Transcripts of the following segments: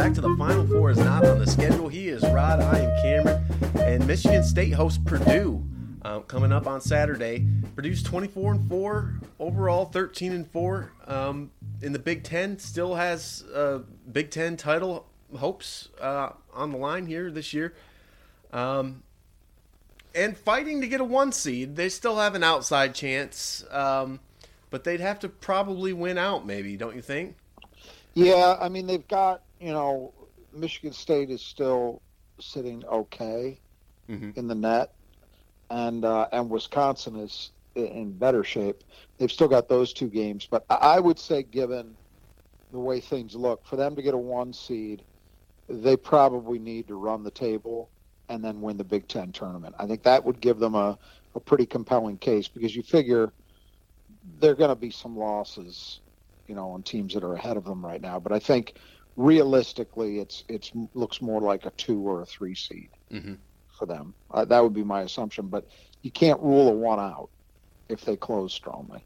back to the Final Four is not on the schedule. He is Rod, I am Cameron, and Michigan State hosts Purdue coming up on Saturday. Purdue's 24-4, overall 13-4 in the Big Ten. Still has Big Ten title hopes on the line here this year. And fighting to get a 1 seed. They still have an outside chance, but they'd have to probably win out maybe, don't you think? Yeah, I mean, they've got, Michigan State is still sitting okay in the net, and Wisconsin is in better shape. They've still got those 2 games, but I would say, given the way things look, for them to get a 1 seed, they probably need to run the table and then win the Big Ten tournament. I think that would give them a pretty compelling case, because you figure there are going to be some losses, on teams that are ahead of them right now. But I think realistically, it looks more like a 2 or a 3 seed for them. That would be my assumption. But you can't rule a 1 out if they close strongly.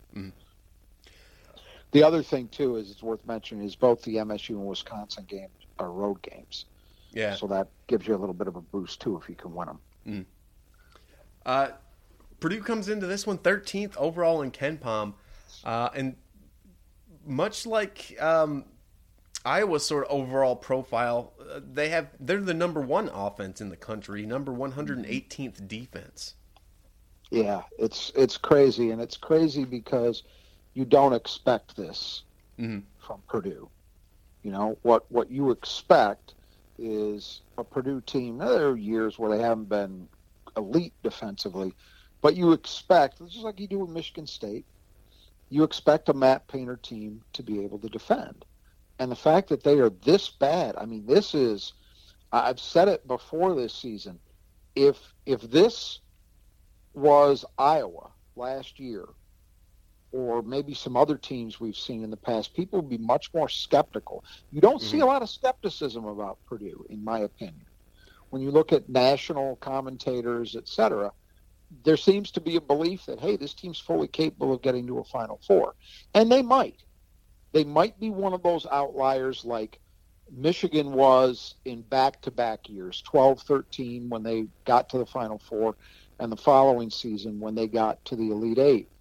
The other thing too is it's worth mentioning is both the MSU and Wisconsin games are road games. Yeah. So that gives you a little bit of a boost too if you can win them. Purdue comes into this one 13th overall in KenPom, and much like Iowa's sort of overall profile, they're the number 1 offense in the country, number 118th defense. Yeah, it's crazy, and it's crazy because you don't expect this from Purdue. What you expect is a Purdue team. Now, there are years where they haven't been elite defensively, but you expect, just like you do with Michigan State, you expect a Matt Painter team to be able to defend. And the fact that they are this bad, I mean, this is, I've said it before this season, if this was Iowa last year, or maybe some other teams we've seen in the past, people would be much more skeptical. You don't see a lot of skepticism about Purdue, in my opinion. When you look at national commentators, et cetera, there seems to be a belief that, hey, this team's fully capable of getting to a Final Four. And they might. They might be one of those outliers like Michigan was in back-to-back years, 12-13 when they got to the Final Four, and the following season when they got to the Elite Eight.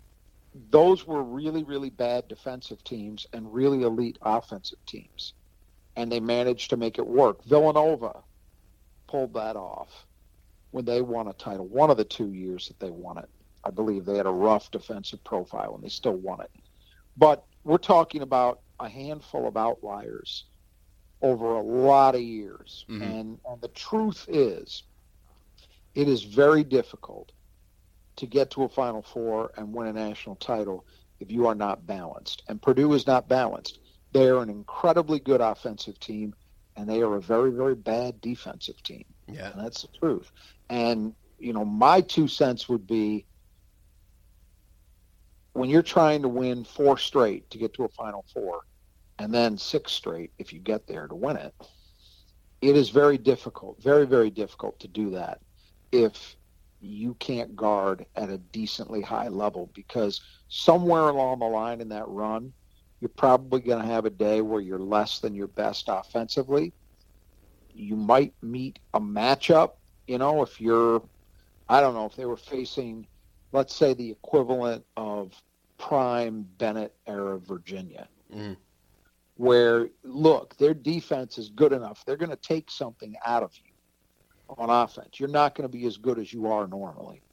Those were really, really bad defensive teams and really elite offensive teams. And they managed to make it work. Villanova pulled that off when they won a title, one of the 2 years that they won it. I believe they had a rough defensive profile, and they still won it. But we're talking about a handful of outliers over a lot of years. And the truth is, it is very difficult to get to a Final Four and win a national title if you are not balanced. And Purdue is not balanced. They are an incredibly good offensive team, and they are a very, very bad defensive team. Yeah. And that's the truth. And, my 2 cents would be, when you're trying to win 4 straight to get to a Final Four, and then 6 straight if you get there to win it, it is very difficult, very, very difficult to do that if you can't guard at a decently high level, because somewhere along the line in that run, you're probably going to have a day where you're less than your best offensively. You might meet a matchup, if you're, I don't know, if they were facing, let's say, the equivalent of prime Bennett era Virginia, where, look, their defense is good enough. They're going to take something out of you on offense. You're not going to be as good as you are normally.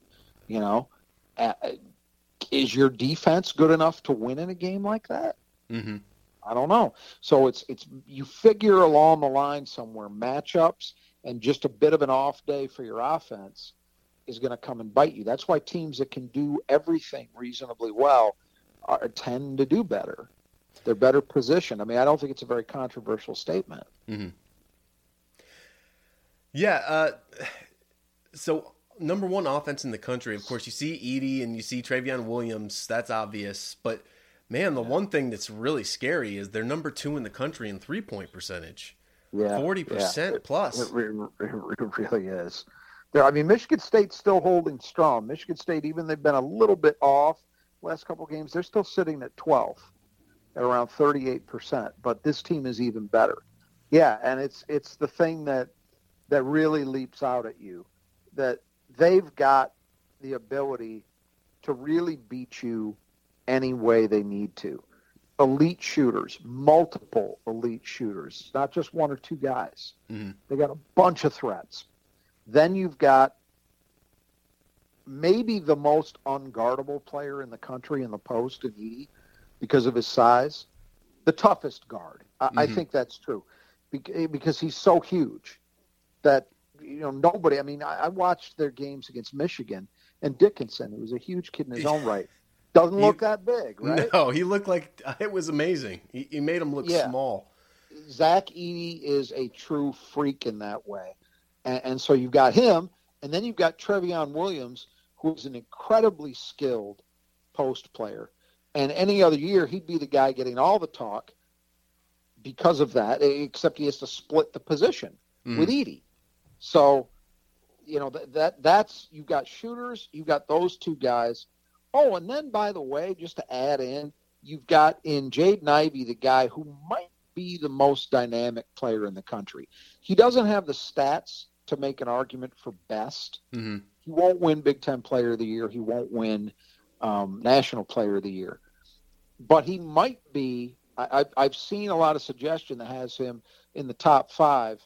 Is your defense good enough to win in a game like that? I don't know. So it's you figure along the line somewhere, matchups and just a bit of an off day for your offense is going to come and bite you. That's why teams that can do everything reasonably well tend to do better. They're better positioned. I mean, I don't think it's a very controversial statement. Yeah. So number 1 offense in the country, of course, you see Edey and you see Travion Williams. That's obvious. But, man, the one thing that's really scary is they're number 2 in the country in three-point percentage. Yeah, 40% plus. It really is. Michigan State's still holding strong. Michigan State, even they've been a little bit off last couple of games, they're still sitting at 12th at around 38%. But this team is even better. Yeah, and it's the thing that really leaps out at you, that they've got the ability to really beat you any way they need to. Elite shooters, multiple elite shooters, not just one or two guys. Mm-hmm. They got a bunch of threats. Then you've got maybe the most unguardable player in the country in the post in Edey because of his size, the toughest guard. I think that's true because he's so huge that, nobody, I mean, I watched their games against Michigan, and Dickinson, who was a huge kid in his own right, doesn't look that big, right? No, he looked like, it was amazing. He made him look small. Zach Edey is a true freak in that way. And so you've got him, and then you've got Trevion Williams, who's an incredibly skilled post player. And any other year, he'd be the guy getting all the talk because of that, except he has to split the position with Edey. So, that's you've got shooters, you've got those two guys. Oh, and then, by the way, just to add in, you've got in Jaden Ivey the guy who might be the most dynamic player in the country. He doesn't have the stats to make an argument for best. Mm-hmm. He won't win Big Ten Player of the Year. He won't win National Player of the Year. But he might be. I've seen a lot of suggestion that has him in the top 5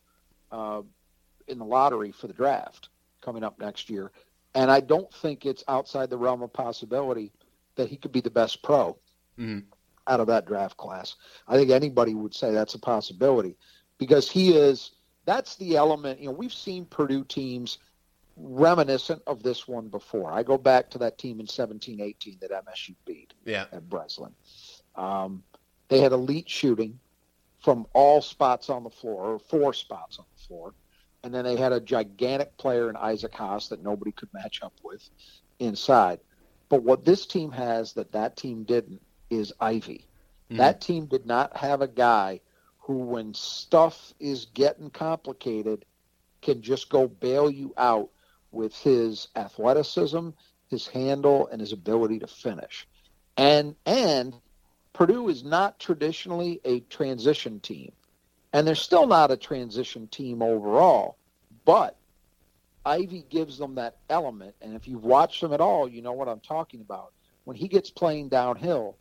in the lottery for the draft coming up next year. And I don't think it's outside the realm of possibility that he could be the best pro out of that draft class. I think anybody would say that's a possibility because that's the element. We've seen Purdue teams reminiscent of this one before. I go back to that team in 17-18 that MSU beat at Breslin. They had elite shooting from all spots on the floor, or 4 spots on the floor. And then they had a gigantic player in Isaac Haas that nobody could match up with inside. But what this team has that team didn't is Ivey. Mm-hmm. That team did not have a guy who, when stuff is getting complicated, can just go bail you out with his athleticism, his handle, and his ability to finish. And Purdue is not traditionally a transition team. And they're still not a transition team overall, but Ivey gives them that element. And if you've watched them at all, you know what I'm talking about. When he gets playing downhill,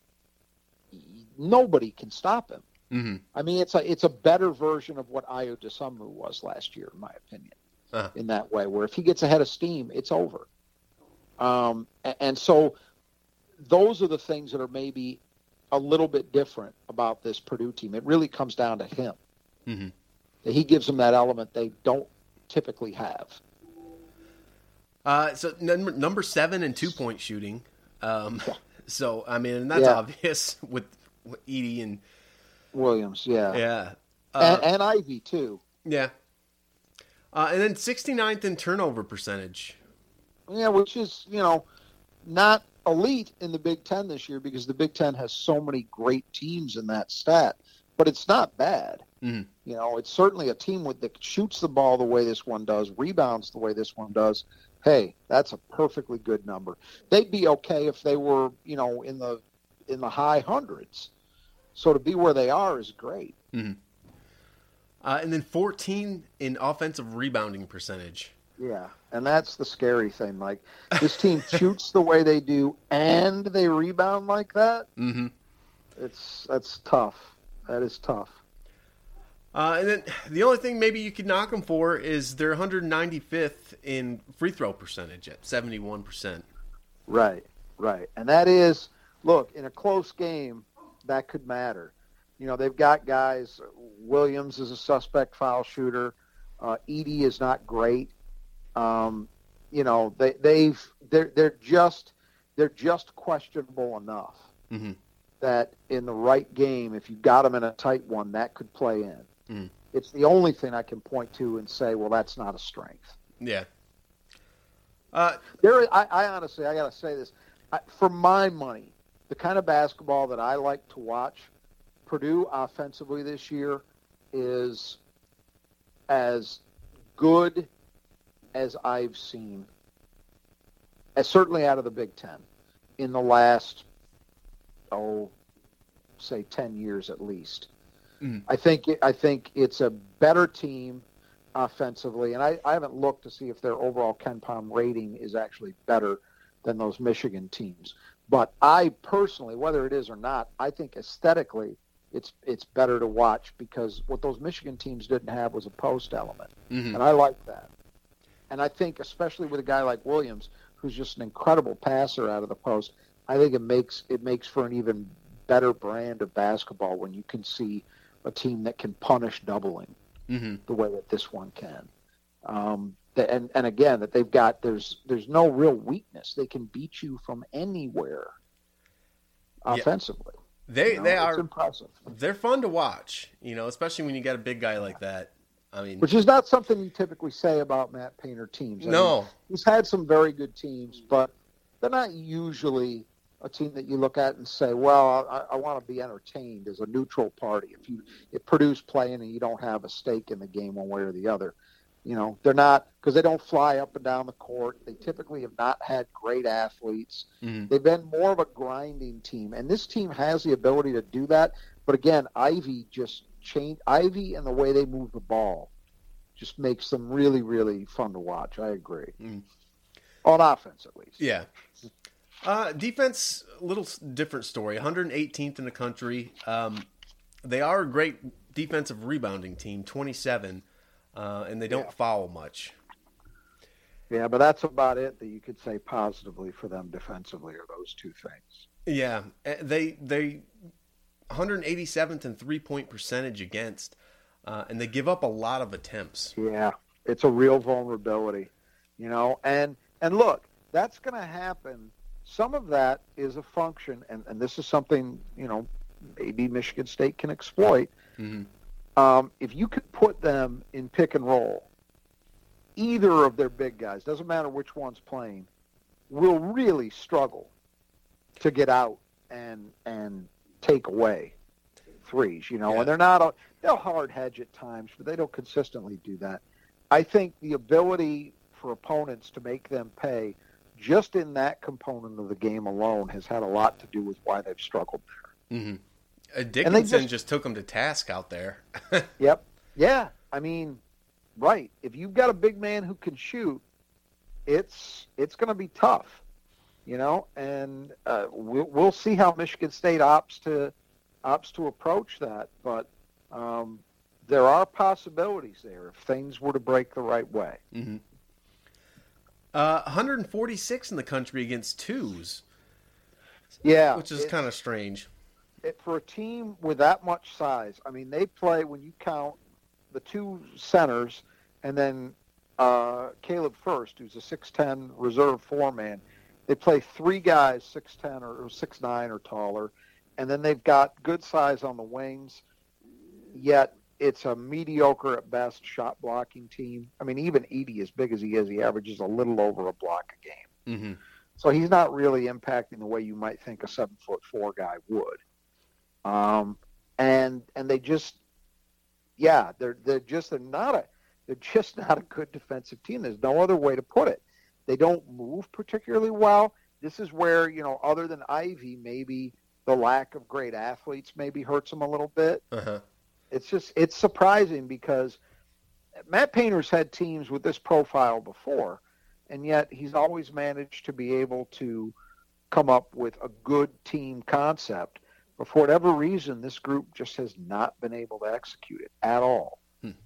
nobody can stop him. Mm-hmm. I mean, it's a better version of what Ayo Dosunmu was last year, in my opinion, in that way, where if he gets ahead of steam, it's over. And so those are the things that are maybe a little bit different about this Purdue team. It really comes down to him. Mm-hmm. That he gives them that element they don't typically have. So number 7 in 2-point shooting. So, I mean, that's obvious with Edey and Williams, Yeah. And Ivey, too. Yeah. And then 69th in turnover percentage. Yeah, which is, not elite in the Big Ten this year because the Big Ten has so many great teams in that stat. But it's not bad. Mm-hmm. It's certainly a team that shoots the ball the way this one does, rebounds the way this one does. Hey, that's a perfectly good number. They'd be okay if they were, in the high hundreds. So to be where they are is great. Mm-hmm. And then 14 in offensive rebounding percentage. Yeah, and that's the scary thing. Like, this team shoots the way they do, and they rebound like that. Mm-hmm. That's tough. That is tough. And then the only thing maybe you could knock them for is they're 195th in free throw percentage at 71%. Right. And that is, look, in a close game, that could matter. They've got guys. Williams is a suspect foul shooter. Edey is not great. They're just questionable enough. Mm-hmm. That in the right game, if you got them in a tight one, that could play in. Mm. It's the only thing I can point to and say, well, that's not a strength. Yeah. I honestly, I got to say this. For my money, the kind of basketball that I like to watch, Purdue offensively this year is as good as I've seen, certainly out of the Big Ten, in the last, say 10 years at least. I think it's a better team offensively, and I haven't looked to see if their overall KenPom rating is actually better than those Michigan teams. But I personally, whether it is or not, I think aesthetically it's better to watch, because what those Michigan teams didn't have was a post element, and I like that. And I think especially with a guy like Williams, who's just an incredible passer out of the post, I think it makes for an even better brand of basketball when you can see a team that can punish doubling the way that this one can. And again, that they've got there's no real weakness. They can beat you from anywhere offensively. They are impressive. They're fun to watch, especially when you got a big guy like that. I mean, which is not something you typically say about Matt Painter teams. I mean, he's had some very good teams, but they're not usually a team that you look at and say, well, I want to be entertained as a neutral party. If Purdue's playing and you don't have a stake in the game one way or the other, they're not, because they don't fly up and down the court. They typically have not had great athletes. They've been more of a grinding team, and this team has the ability to do that. But again, Ivy and the way they move the ball just makes them really, really fun to watch. I agree. On offense, at least. Yeah. Defense, a little different story. 118th in the country. They are a great defensive rebounding team, 27, and they don't foul much. Yeah, but that's about it that you could say positively for them defensively, are those two things. Yeah, they 187th in three-point percentage against, and they give up a lot of attempts. Yeah, it's a real vulnerability, and look, that's going to happen. Some of that is a function, and this is something, maybe Michigan State can exploit. If you could put them in pick and roll, either of their big guys, doesn't matter which one's playing, will really struggle to get out and take away threes, and they'll hard hedge at times, but they don't consistently do that. I think the ability for opponents to make them pay just in that component of the game alone has had a lot to do with why they've struggled there. Dickinson just took them to task out there. Yep. Yeah. I mean, right. If you've got a big man who can shoot, it's going to be tough, and we'll see how Michigan State opts to approach that. But there are possibilities there if things were to break the right way. 146 in the country against twos. Yeah. Which is kind of strange. For a team with that much size, I mean, they play, when you count the two centers and then Caleb First, who's a 6'10 reserve four-man, they play three guys 6'10 or 6'9 or taller, and then they've got good size on the wings, yet it's a mediocre at best shot blocking team. I mean, even Edey, as big as he is, he averages a little over a block a game. So he's not really impacting the way you might think a 7'4" guy would. And they just, they're just not a good defensive team. There's no other way to put it. They don't move particularly well. This is where, other than Ivy, maybe the lack of great athletes maybe hurts them a little bit. It's surprising, because Matt Painter's had teams with this profile before, and yet he's always managed to be able to come up with a good team concept. But for whatever reason, this group just has not been able to execute it at all.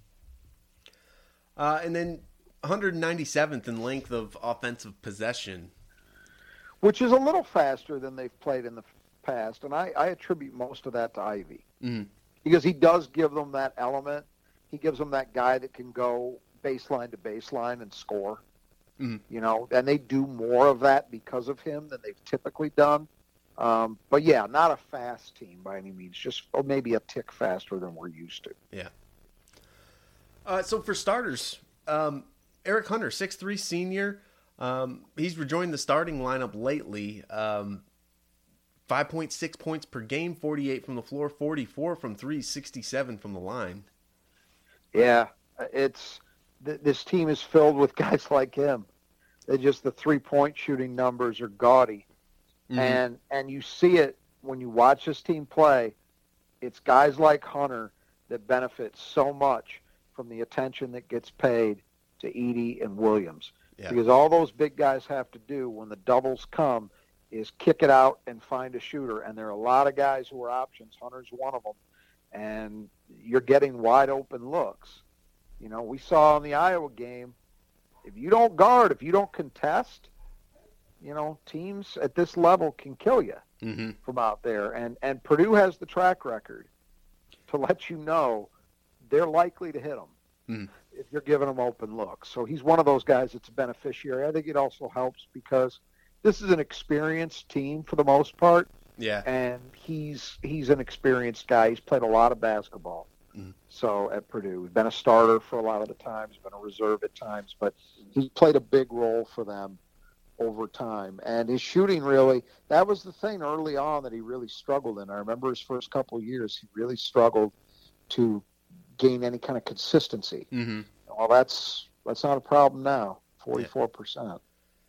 And then 197th in length of offensive possession. Which is a little faster than they've played in the past, and I attribute most of that to Ivy. Because he does give them that element. He gives them that guy that can go baseline to baseline and score. And they do more of that because of him than they've typically done. But yeah, not a fast team by any means, just maybe a tick faster than we're used to. Yeah. So for starters, Eric Hunter, 6'3" senior. He's rejoined the starting lineup lately. 5.6 points per game, 48 from the floor, 44 from three, 67 from the line. Yeah, this team is filled with guys like him. The 3-point shooting numbers are gaudy. And you see it when you watch this team play. It's guys like Hunter that benefits so much from the attention that gets paid to Edey and Williams. Yeah. Because all those big guys have to do when the doubles come is kick it out and find a shooter. And there are a lot of guys who are options. Hunter's one of them. And you're getting wide open looks. You know, we saw in the Iowa game, if you don't guard, if you don't contest, you know, teams at this level can kill you from out there. And Purdue has the track record to let you know they're likely to hit them if you're giving them open looks. So he's one of those guys that's a beneficiary. I think it also helps because this is an experienced team for the most part. Yeah. And he's an experienced guy. He's played a lot of basketball. So at Purdue, he's been a starter for a lot of the times, been a reserve at times, but he played a big role for them over time. And his shooting really, that was the thing early on that he really struggled in. I remember his first couple of years, he really struggled to gain any kind of consistency. Well, that's not a problem now, 44%.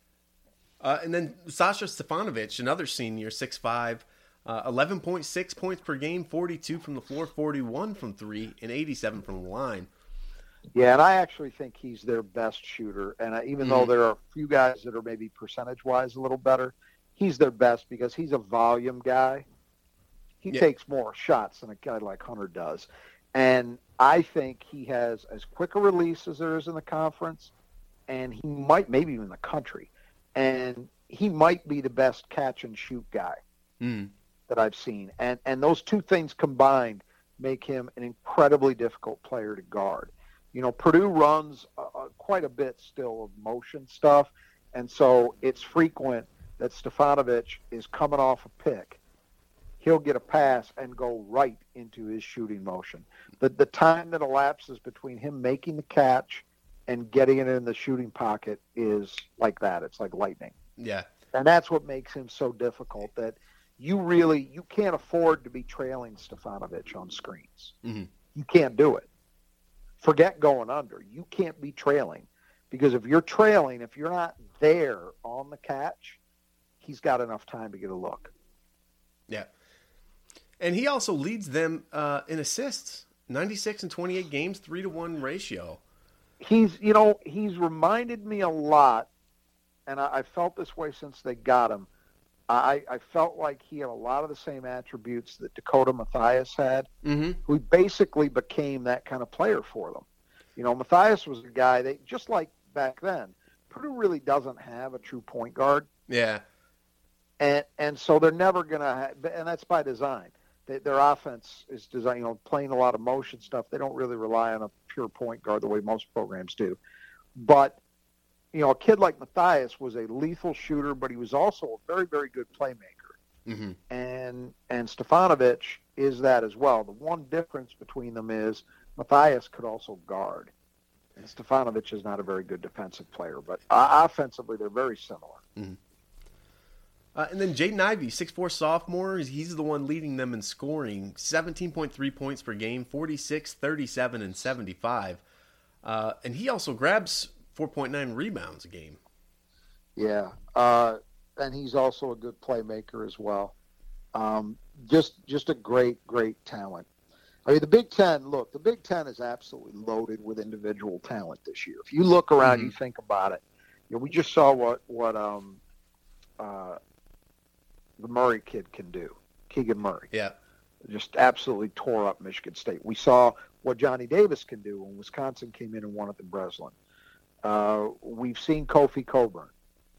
And then Sasha Stefanovic, another senior, 6'5", 11.6 points per game, 42 from the floor, 41 from three, and 87 from the line. Yeah, and I actually think he's their best shooter. And even though there are a few guys that are maybe percentage-wise a little better, he's their best because he's a volume guy. He takes more shots than a guy like Hunter does. And I think he has as quick a release as there is in the conference, and he might, maybe even the country. And he might be the best catch-and-shoot guy that I've seen. And those two things combined make him an incredibly difficult player to guard. You know, Purdue runs quite a bit still of motion stuff, and so it's frequent that Stefanovic is coming off a pick. He'll get a pass and go right into his shooting motion. The time that elapses between him making the catch and getting it in the shooting pocket is like that. It's like lightning. Yeah. And that's what makes him so difficult, that you can't afford to be trailing Stefanovic on screens. You can't do it. Forget going under. You can't be trailing, because if you're trailing, if you're not there on the catch, he's got enough time to get a look. Yeah. And he also leads them in assists, 96 and 28 games, 3-to-1 ratio. He's reminded me a lot, and I felt this way since they got him. I felt like he had a lot of the same attributes that Dakota Mathias had, who basically became that kind of player for them. You know, Mathias was a guy that, just like back then, Purdue really doesn't have a true point guard. Yeah. And so they're never going to – and that's by design. Their offense is designed, playing a lot of motion stuff. They don't really rely on a pure point guard the way most programs do. But – a kid like Mathias was a lethal shooter, but he was also a very, very good playmaker. And Stefanovic is that as well. The one difference between them is Mathias could also guard. And Stefanovic is not a very good defensive player, but offensively they're very similar. And then Jaden Ivey, 6'4" sophomore, he's the one leading them in scoring, 17.3 points per game, 46, 37, and 75. And he also grabs 4.9 rebounds a game. Yeah, and he's also a good playmaker as well. Just a great talent. I mean, the Big Ten is absolutely loaded with individual talent this year. If you look around, you think about it. We just saw what the Murray kid can do, Keegan Murray. Yeah, just absolutely tore up Michigan State. We saw what Johnny Davis can do when Wisconsin came in and won at the Breslin. We've seen Kofi Coburn.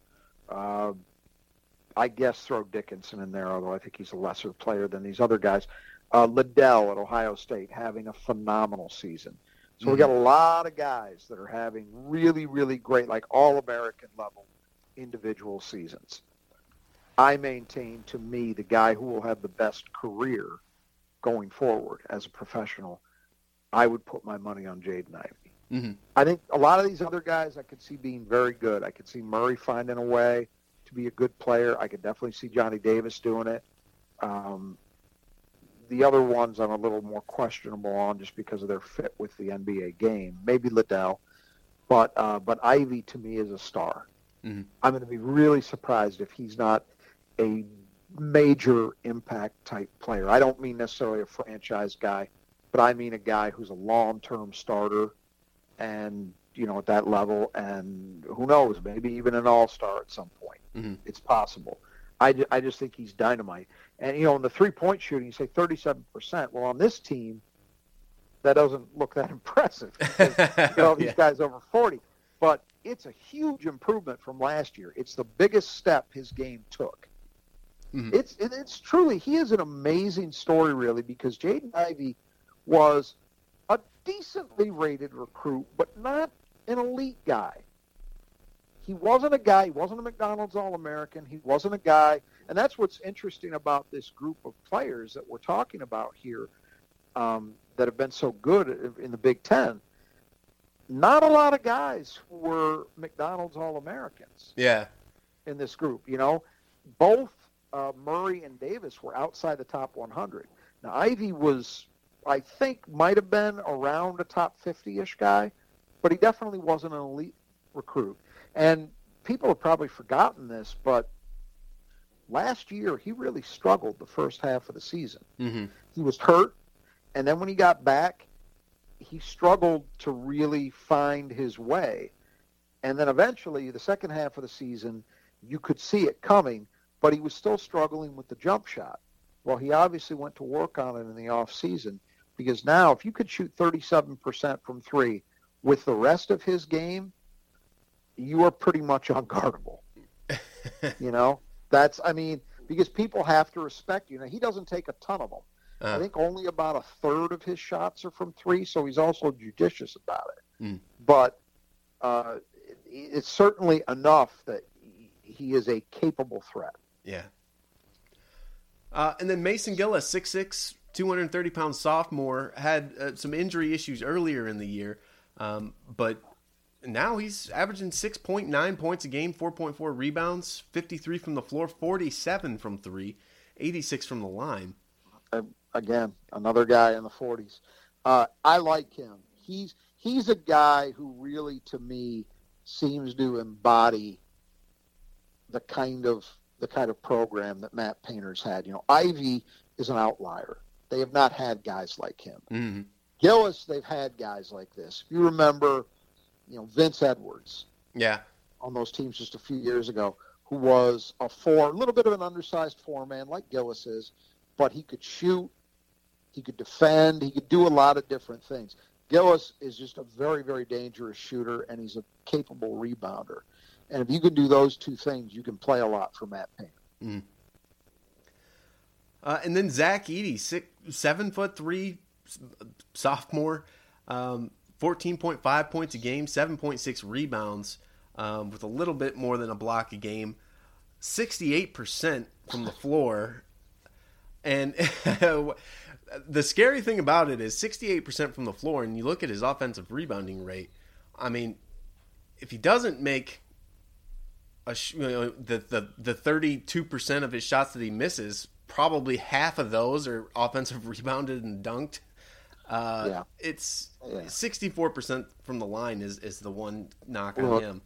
I guess throw Dickinson in there, although I think he's a lesser player than these other guys. Liddell at Ohio State having a phenomenal season. So we got a lot of guys that are having really, really great, like All-American level individual seasons. I maintain, to me, the guy who will have the best career going forward as a professional, I would put my money on Jaden Ivey. I think a lot of these other guys I could see being very good. I could see Murray finding a way to be a good player. I could definitely see Johnny Davis doing it. The other ones I'm a little more questionable on just because of their fit with the NBA game. Maybe Liddell. But Ivey, to me, is a star. I'm going to be really surprised if he's not a major impact type player. I don't mean necessarily a franchise guy, but I mean a guy who's a long-term starter and, at that level, and who knows, maybe even an all-star at some point. Mm-hmm. It's possible. I just think he's dynamite. And, in the three-point shooting, you say 37%. Well, on this team, that doesn't look that impressive because, these guys over 40. But it's a huge improvement from last year. It's the biggest step his game took. Mm-hmm. It's truly, he is an amazing story, really, because Jaden Ivey was a decently rated recruit, but not an elite guy. He wasn't a guy. He wasn't a McDonald's All-American. He wasn't a guy. And that's what's interesting about this group of players that we're talking about here that have been so good in the Big Ten. Not a lot of guys were McDonald's All-Americans. Yeah. In this group, both Murray and Davis were outside the top 100. Now, Ivey was, I think, might have been around a top 50-ish guy, but he definitely wasn't an elite recruit. And people have probably forgotten this, but last year he really struggled the first half of the season. Mm-hmm. He was hurt, and then when he got back, he struggled to really find his way. And then eventually, the second half of the season, you could see it coming, but he was still struggling with the jump shot. Well, he obviously went to work on it in the off season, because now if you could shoot 37% from three with the rest of his game, you are pretty much unguardable. Because people have to respect you. Now, he doesn't take a ton of them. I think only about a third of his shots are from three, so he's also judicious about it. Mm. But it's certainly enough that he is a capable threat. Yeah. And then Mason Gillis, 6'6", 230-pound sophomore, had some injury issues earlier in the year, but now he's averaging 6.9 points a game, 4.4 rebounds, 53 from the floor, 47 from three, 86 from the line. Again, another guy in the 40s. I like him. He's a guy who really, to me, seems to embody the kind of program that Matt Painter's had. Ivey is an outlier. They have not had guys like him. Mm-hmm. Gillis, they've had guys like this. If you remember, Vince Edwards. Yeah. On those teams just a few years ago, who was a little bit of an undersized four-man like Gillis is, but he could shoot, he could defend, he could do a lot of different things. Gillis is just a very, very dangerous shooter, and he's a capable rebounder. And if you can do those two things, you can play a lot for Matt Painter. Mm. And then Zach Edey, 7'3", sophomore, 14.5 points a game, 7.6 rebounds, with a little bit more than a block a game, 68% from the floor. And the scary thing about it is 68% from the floor, and you look at his offensive rebounding rate. I mean, if he doesn't make the 32% of his shots that he misses, probably half of those are offensive rebounded and dunked. It's 64% from the line is the one knock on him.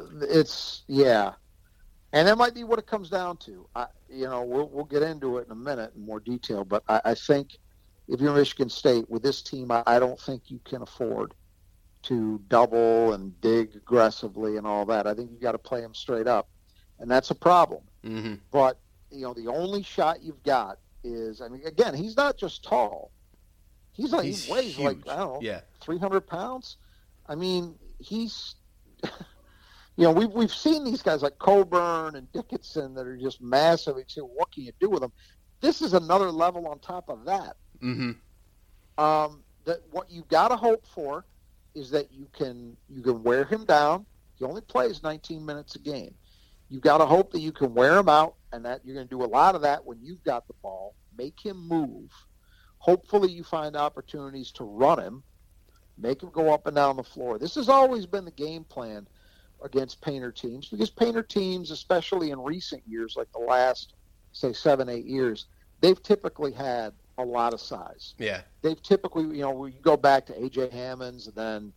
And that might be what it comes down to. We'll get into it in a minute in more detail, but I think if you're Michigan State with this team, I don't think you can afford to double and dig aggressively and all that. I think you've got to play them straight up, and that's a problem. Mm-hmm. But the only shot you've got is, again, he's not just tall. He weighs huge. like, I don't know, 300 pounds. He's we've seen these guys like Coburn and Dickinson that are just massive. What can you do with them? This is another level on top of that. Mm-hmm. That what you got to hope for is that you can wear him down. He only plays 19 minutes a game. You got to hope that you can wear him out, and that you're going to do a lot of that when you've got the ball. Make him move. Hopefully, you find opportunities to run him, make him go up and down the floor. This has always been the game plan against Painter teams, because Painter teams, especially in recent years, like the last, say, 7-8 years, they've typically had a lot of size. Yeah. They've typically, we go back to A.J. Hammonds, and then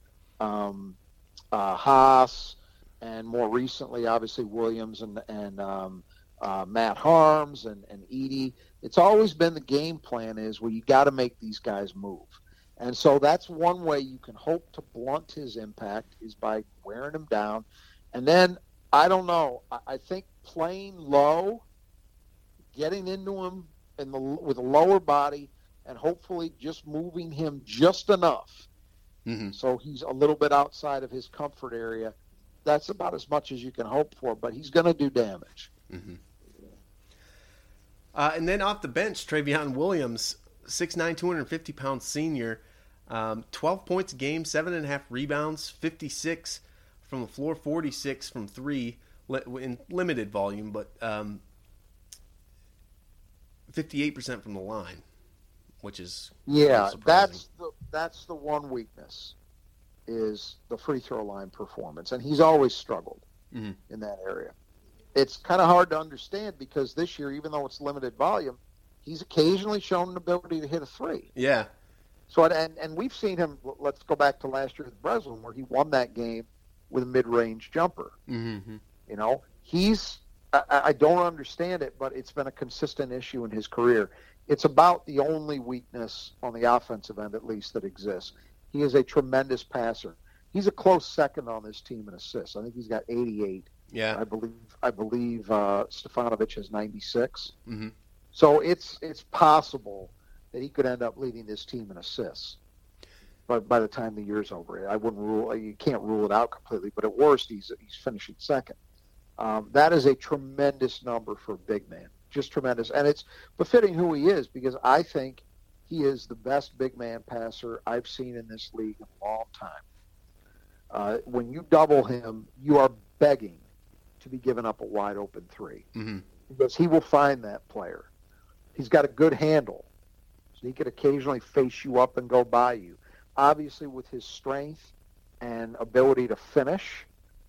Haas, and more recently, obviously, Williams and Matt Harms and Edey. It's always been the game plan is, well, you got to make these guys move. And so that's one way you can hope to blunt his impact is by wearing him down. And then, I don't know, I think playing low, getting into him with a lower body, and hopefully just moving him just enough so he's a little bit outside of his comfort area. That's about as much as you can hope for, but he's going to do damage. And then off the bench, Trevion Williams, 6'9", 250-pound senior, 12 points a game, 7.5 rebounds, 56 from the floor, 46 from three in limited volume, but 58% from the line, which is that's the one weakness is the free throw line performance, and he's always struggled in that area. It's kind of hard to understand because this year, even though it's limited volume, he's occasionally shown an ability to hit a three. Yeah. So and we've seen him. Let's go back to last year with Breslin, where he won that game with a mid-range jumper. You know, I don't understand it, but it's been a consistent issue in his career. It's about the only weakness on the offensive end, at least, that exists. He is a tremendous passer. He's a close second on this team in assists. I think he's got 88. Yeah, I believe Stefanovic has 96. So it's possible that he could end up leading this team in assists. But by the time the year's over, you can't rule it out completely. But at worst, he's finishing second. That is a tremendous number for a big man, just tremendous, and it's befitting who he is because I think he is the best big man passer I've seen in this league in a long time. When you double him, you are begging to be giving up a wide open three because he will find that player. He's got a good handle, so he could occasionally face you up and go by you. Obviously, with his strength and ability to finish,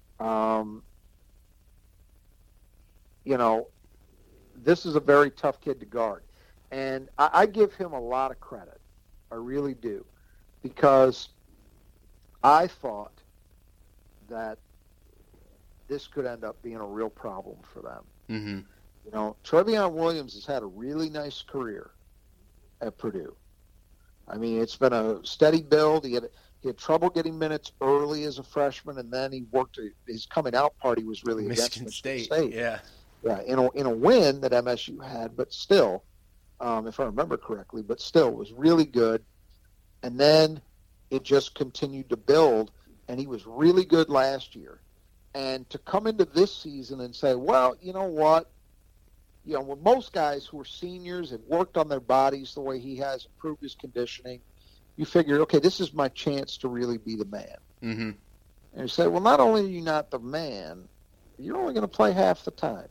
you know, this is a very tough kid to guard. And I give him a lot of credit. I really do. Because I thought that this could end up being a real problem for them. You know, Trevion Williams has had a really nice career at Purdue. I mean, it's been a steady build. He had trouble getting minutes early as a freshman, and then he worked. His coming out party was really against Michigan State. Yeah, in a win that MSU had, but still, if I remember correctly, but still was really good. And then it just continued to build, and he was really good last year. And to come into this season and say, well, you know what? You know, when most guys who are seniors have worked on their bodies the way he has, improved his conditioning, you figure, okay, this is my chance to really be the man. And you say, well, not only are you not the man, you're only going to play half the time.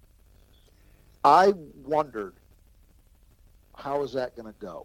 I wondered, how is that going to go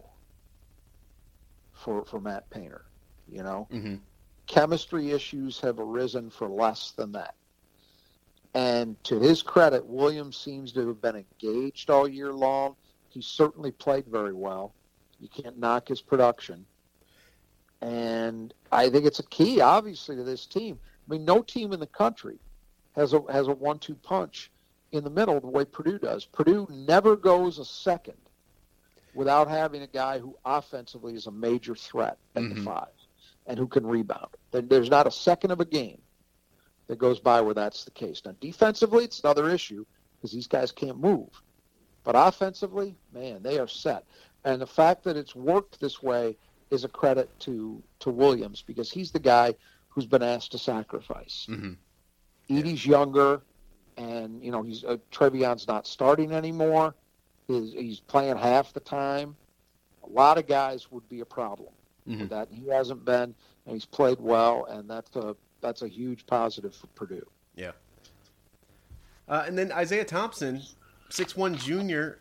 for Matt Painter? You know, chemistry issues have arisen for less than that. And to his credit, Williams seems to have been engaged all year long. He certainly played very well. You can't knock his production. And I think it's a key, obviously, to this team. I mean, no team in the country has a 1-2 punch in the middle the way Purdue does. Purdue never goes a second without having a guy who offensively is a major threat at the five and who can rebound. There's not a second of a game that goes by where that's the case. Now, defensively, it's another issue because these guys can't move. But offensively, man, they are set. And the fact that it's worked this way is a credit to Williams because he's the guy who's been asked to sacrifice. Edey's younger, and, you know, Trevion's not starting anymore. He's playing half the time. A lot of guys would be a problem with that. He hasn't been, and he's played well, and that's a huge positive for Purdue. Yeah. And then Isaiah Thompson, 6'1" junior,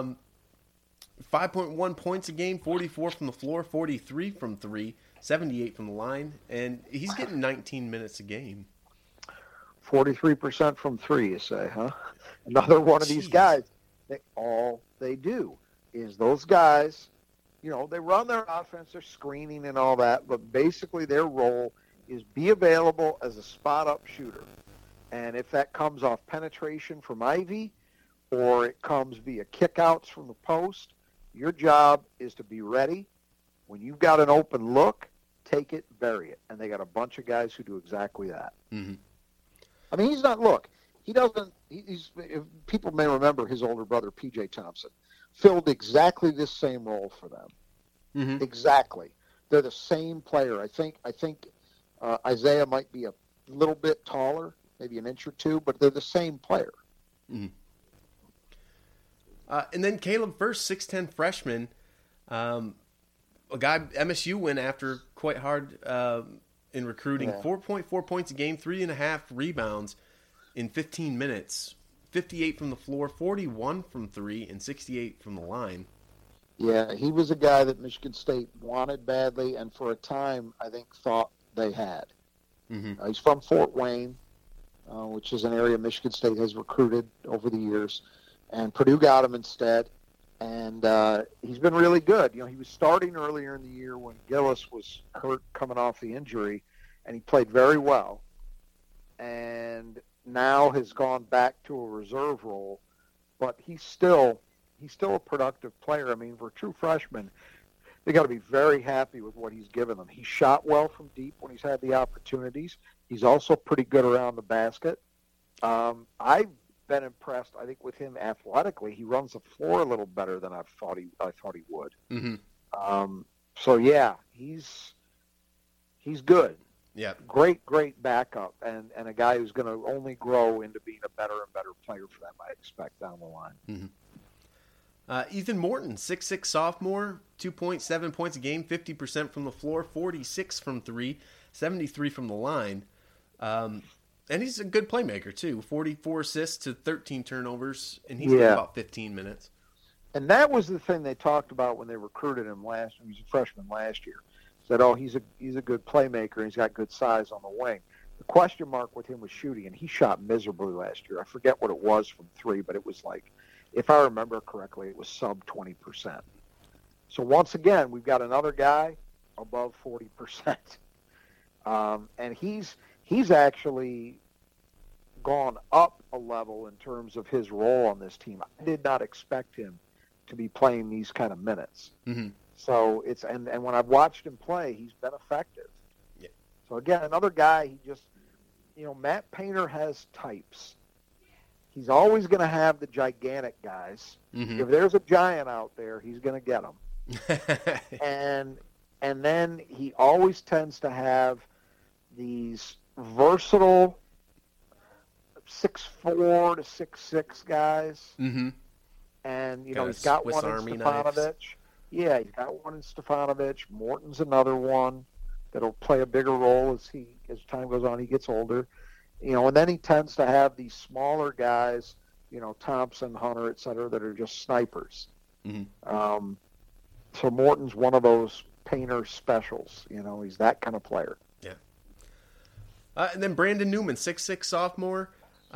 5.1 points a game, 44 from the floor, 43 from three, 78 from the line, and he's getting 19 minutes a game. 43% from three, you say, huh? Another one of these guys, all they do is those guys, you know, they run their offense, they're screening and all that, but basically their role is be available as a spot-up shooter. And if that comes off penetration from Ivey or it comes via kickouts from the post, your job is to be ready When you've got an open look, take it, bury it. And they got a bunch of guys who do exactly that. Mm-hmm. I mean, he's not, look, he doesn't, people may remember his older brother, P.J. Thompson, filled exactly this same role for them. Mm-hmm. Exactly. They're the same player. I think Isaiah might be a little bit taller, maybe an inch or two, but they're the same player. Mm-hmm. And then Caleb Furst, 6'10 freshman, a guy MSU went after quite hard in recruiting. Yeah. 4.4 points a game, 3.5 rebounds in 15 minutes, 58 from the floor, 41 from three, and 68 from the line. Yeah, he was a guy that Michigan State wanted badly, and for a time, I think, thought they had. Mm-hmm. He's from Fort Wayne, which is an area Michigan State has recruited over the years, and Purdue got him instead, and he's been really good. You know, he was starting earlier in the year when Gillis was hurt coming off the injury, and he played very well, and now has gone back to a reserve role, but he's still a productive player. I mean, for a true freshman, they got to be very happy with what he's given them. He shot well from deep when he's had the opportunities. He's also pretty good around the basket. I've been impressed, I think, with him athletically. He runs the floor a little better than I thought he would. Mm-hmm. So yeah, he's good. Yeah, Great backup, and a guy who's going to only grow into being a better and better player for them, I expect, down the line. Mm-hmm. Ethan Morton, 6'6 sophomore, 2.7 points a game, 50% from the floor, 46 from three, 73 from the line. And he's a good playmaker, too. 44 assists to 13 turnovers, and he's got about 15 minutes. And that was the thing they talked about when they recruited him last year. He was a freshman last year. Said, he's a good playmaker, and he's got good size on the wing. The question mark with him was shooting, and he shot miserably last year. I forget what it was from three, but it was like, if I remember correctly, it was sub 20%. So once again, we've got another guy above 40%. And he's actually gone up a level in terms of his role on this team. I did not expect him to be playing these kind of minutes. Mm-hmm. So it's and when I've watched him play, he's been effective. Yeah. So again, another guy, he just, Matt Painter has types. He's always going to have the gigantic guys. Mm-hmm. If there's a giant out there, he's going to get them. and then he always tends to have these versatile 6'4" to 6'6" guys. Mm-hmm. And he's got Swiss one Army in Stefanovic. knives. Yeah, he's got one in Stefanovic. Morton's another one that'll play a bigger role as time goes on. He gets older. And then he tends to have these smaller guys, Thompson, Hunter, et cetera, that are just snipers. Mm-hmm. So Morton's one of those Painter specials. He's that kind of player. Yeah. And then Brandon Newman, 6'6 sophomore.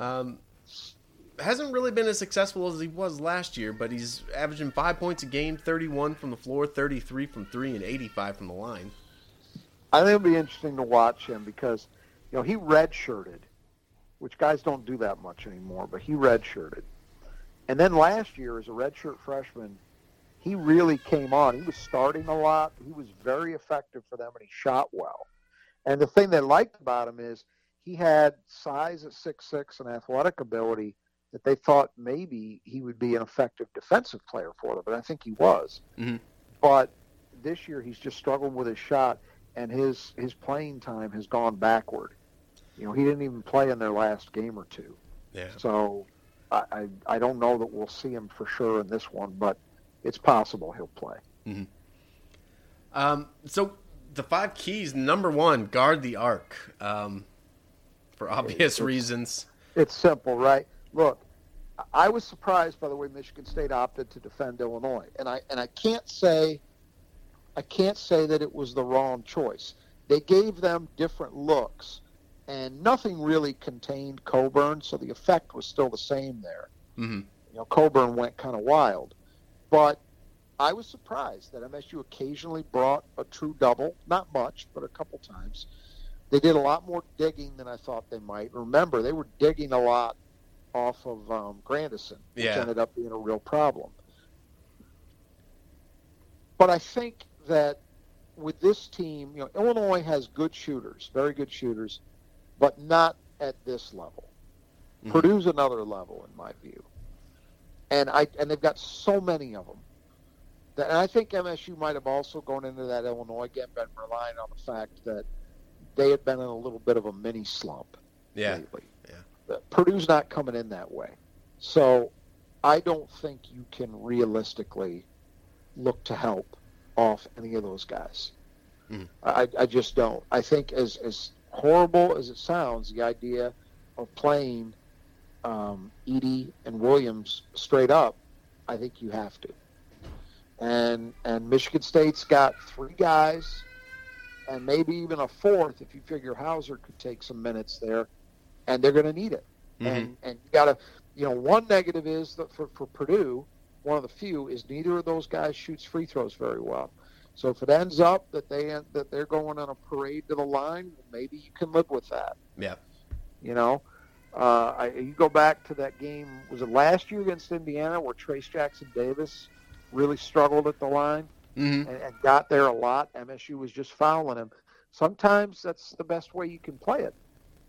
Hasn't really been as successful as he was last year, but he's averaging 5 points a game, 31 from the floor, 33 from three, and 85 from the line. I think it'll be interesting to watch him because, he redshirted, which guys don't do that much anymore, but he redshirted. And then last year, as a redshirt freshman, he really came on. He was starting a lot. He was very effective for them, and he shot well. And the thing they liked about him is he had size at 6'6" and athletic ability that they thought maybe he would be an effective defensive player for them, but I think he was. Mm-hmm. But this year he's just struggled with his shot, and his playing time has gone backward. He didn't even play in their last game or two. Yeah. So I don't know that we'll see him for sure in this one, but it's possible he'll play. Mm-hmm. So the 5 keys, number 1, guard the arc, for obvious reasons. It's simple, right? Look, I was surprised by the way Michigan State opted to defend Illinois, and I can't say that it was the wrong choice. They gave them different looks, and nothing really contained Coburn, so the effect was still the same there. Mm-hmm. Coburn went kind of wild, but I was surprised that MSU occasionally brought a true double, not much, but a couple times. They did a lot more digging than I thought they might. Remember, they were digging a lot off of Grandison, which ended up being a real problem. But I think that with this team, Illinois has good shooters, very good shooters, but not at this level. Mm-hmm. Purdue's another level, in my view. And they've got so many of them. And I think MSU might have also gone into that Illinois game, been relying on the fact that they had been in a little bit of a mini slump lately. Yeah. Purdue's not coming in that way. So I don't think you can realistically look to help off any of those guys. Mm. I just don't. I think as horrible as it sounds, the idea of playing Edey and Williams straight up, I think you have to. And Michigan State's got 3 guys, and maybe even a 4th if you figure Hauser could take some minutes there, and they're going to need it. Mm-hmm. And you got to, one negative is that for Purdue, one of the few, is neither of those guys shoots free throws very well. So if it ends up that they're going on a parade to the line, maybe you can live with that. Yeah. You go back to that game, was it last year against Indiana, where Trace Jackson-Davis really struggled at the line and got there a lot. MSU was just fouling him. Sometimes that's the best way you can play it.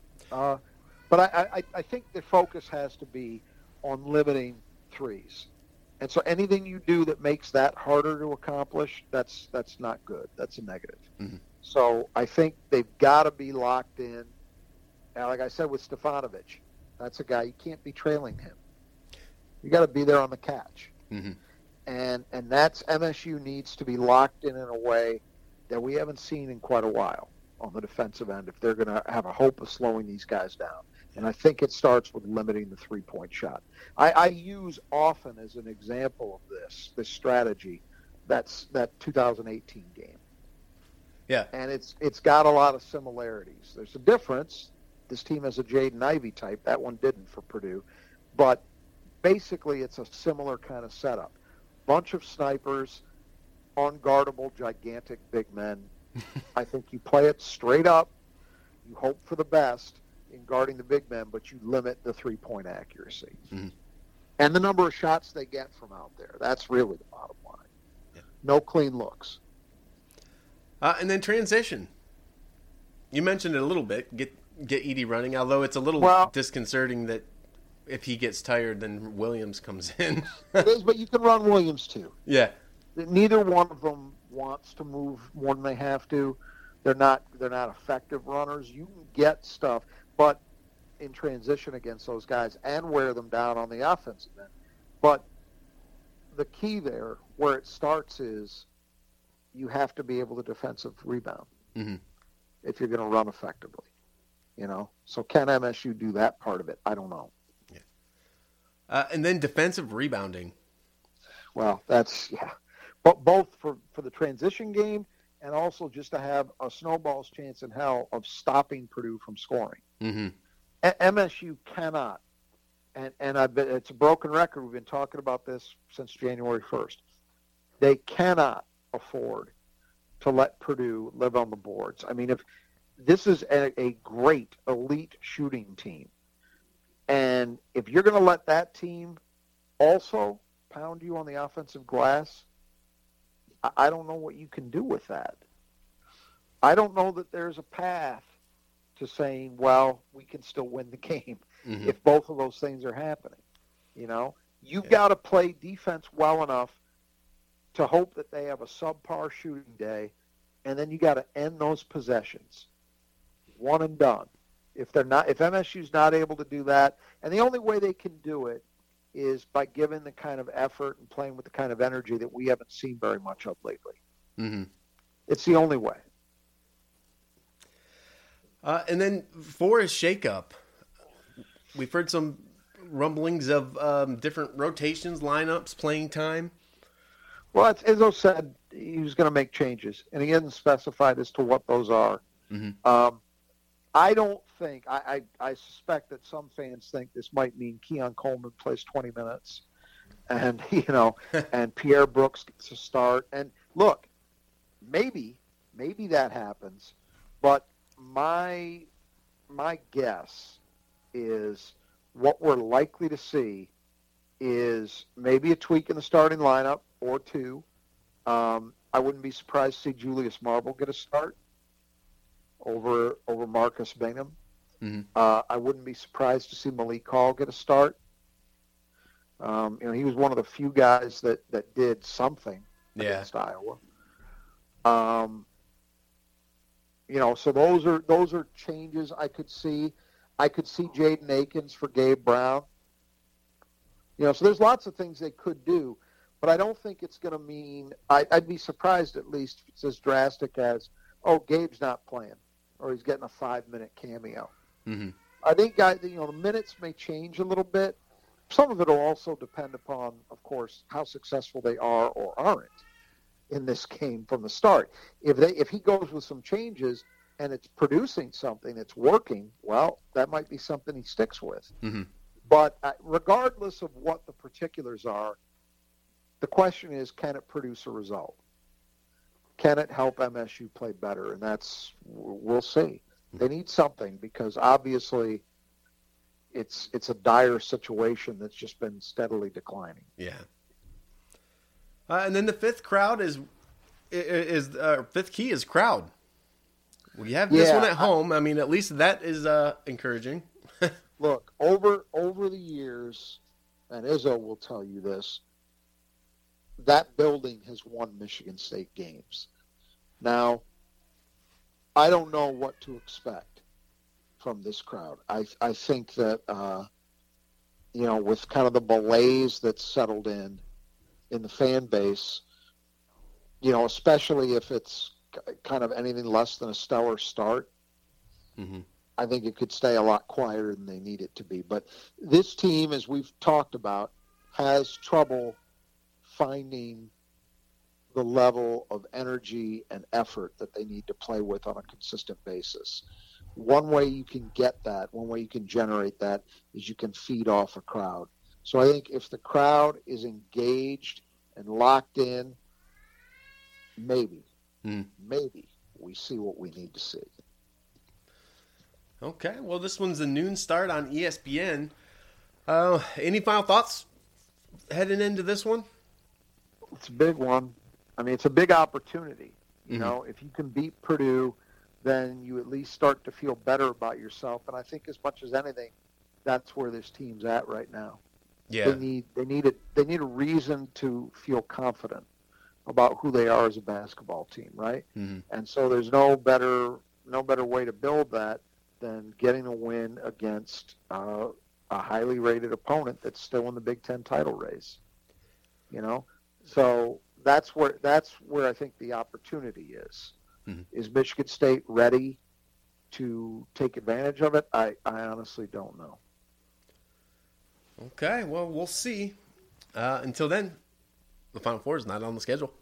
But I think the focus has to be on limiting threes. And so anything you do that makes that harder to accomplish, that's not good. That's a negative. Mm-hmm. So I think they've got to be locked in. And like I said with Stefanovic, that's a guy, you can't be trailing him. You got to be there on the catch. Mm-hmm. And that's MSU needs to be locked in a way that we haven't seen in quite a while on the defensive end if they're going to have a hope of slowing these guys down. And I think it starts with limiting the three-point shot. I use often as an example of this strategy, that 2018 game. Yeah. And it's got a lot of similarities. There's a difference. This team has a Jaden Ivey type. That one didn't for Purdue. But basically it's a similar kind of setup. Bunch of snipers, unguardable, gigantic big men. I think you play it straight up. You hope for the best in guarding the big men, but you limit the three-point accuracy. Mm-hmm. And the number of shots they get from out there. That's really the bottom line. Yeah. No clean looks. And then transition. You mentioned it a little bit. Get Edey running, although it's a little disconcerting that if he gets tired, then Williams comes in. It is, but you can run Williams too. Yeah. Neither one of them wants to move more than they have to. They're not effective runners. You can get stuff, but in transition against those guys and wear them down on the offensive end. But the key there, where it starts, is you have to be able to defensive rebound if you're going to run effectively. So can MSU do that part of it? I don't know. Yeah. And then defensive rebounding. Well, that's but both for the transition game and also just to have a snowball's chance in hell of stopping Purdue from scoring. Mm-hmm. MSU cannot, and it's a broken record. We've been talking about this since January 1st. They cannot afford to let Purdue live on the boards. I mean, if this is a great elite shooting team, and if you're going to let that team also pound you on the offensive glass, I don't know what you can do with that. I don't know that there's a path to saying, well, we can still win the game if both of those things are happening. You've got to play defense well enough to hope that they have a subpar shooting day, and then you got to end those possessions. One and done. If MSU's not able to do that, and the only way they can do it is by giving the kind of effort and playing with the kind of energy that we haven't seen very much of lately. Mm-hmm. It's the only way. And then for a shakeup, we've heard some rumblings of different rotations, lineups, playing time. Well, as Izzo said, he was going to make changes, and he hasn't specified as to what those are. Mm-hmm. I don't think, I suspect that some fans think this might mean Keon Coleman plays 20 minutes and, and Pierre Brooks gets a start. And look, maybe that happens, but my guess is what we're likely to see is maybe a tweak in the starting lineup or two, I wouldn't be surprised to see Julius Marble get a start over Marcus Bingham. Mm-hmm. I wouldn't be surprised to see Malik Hall get a start. He was one of the few guys that did something against Iowa. So those are changes I could see. I could see Jaden Akins for Gabe Brown. So there's lots of things they could do, but I don't think it's going to mean I'd be surprised at least if it's as drastic as, Gabe's not playing or he's getting a 5-minute cameo. Mm-hmm. I think the minutes may change a little bit. Some of it will also depend upon, of course, how successful they are or aren't in this game from the start. If he goes with some changes and it's producing something, it's working, well, that might be something he sticks with. Mm-hmm. But regardless of what the particulars are, the question is, can it produce a result? Can it help MSU play better? And we'll see. They need something because obviously it's a dire situation that's just been steadily declining. Yeah. And then the fifth crowd fifth key is crowd. We have this one at home. I mean, at least that is encouraging. Look, over the years, and Izzo will tell you this, that building has won Michigan State games. Now, I don't know what to expect from this crowd. I think that, with kind of the malaise that's settled in the fan base, especially if it's kind of anything less than a stellar start, mm-hmm. I think it could stay a lot quieter than they need it to be. But this team, as we've talked about, has trouble finding the level of energy and effort that they need to play with on a consistent basis. One way you can get that, one way you can generate that, is you can feed off a crowd. So I think if the crowd is engaged and locked in, maybe we see what we need to see. Okay, well, this one's a noon start on ESPN. Any final thoughts heading into this one? It's a big one. I mean, it's a big opportunity. If you can beat Purdue, then you at least start to feel better about yourself. And I think as much as anything, that's where this team's at right now. Yeah. They need a reason to feel confident about who they are as a basketball team, right? Mm-hmm. And so there's no better way to build that than getting a win against a highly rated opponent that's still in the Big Ten title race. So that's where I think the opportunity is. Mm-hmm. Is Michigan State ready to take advantage of it? I honestly don't know. Okay, well, we'll see. Until then, the Final Four is not on the schedule.